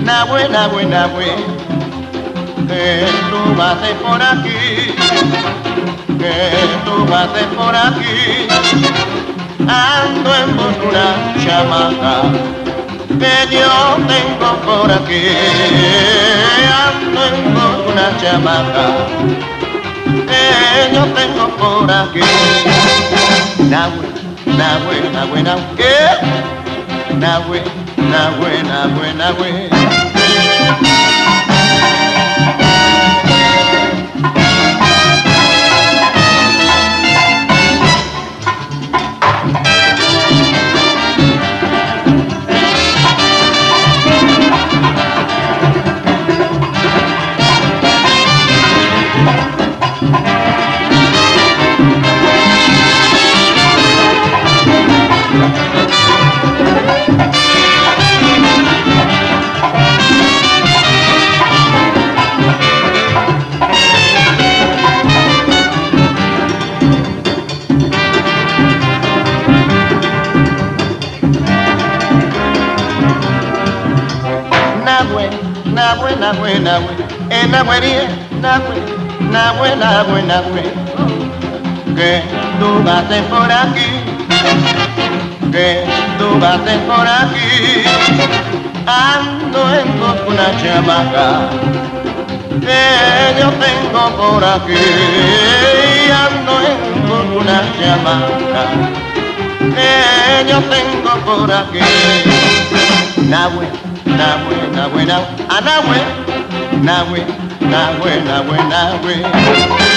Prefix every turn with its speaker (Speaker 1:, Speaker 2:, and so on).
Speaker 1: Nahue, Nahue, Nahue, que tú pases por aquí, que tú pases por aquí. Ando en busca de una chamaca que yo tengo por aquí. Ando en busca de una chamaca que yo tengo por aquí. Nahue, Nahue, Nahue, Nahue, ¿qué? Nahue, Nahue, Nahue, Nahue. Nahue, Nahue, Nahue, Nahue, Nahuería, Nahue, Nahue, Nahue, Nahue, que tú pases por aquí, que tú pases por aquí. Ando en busca de una chamaca que yo tengo por aquí. Ando en busca de una chamaca que yo tengo por aquí. Nahue, Nahue, Nahue, Nahue, Nahue, Nahue, Nahue, Nahue, Nahue.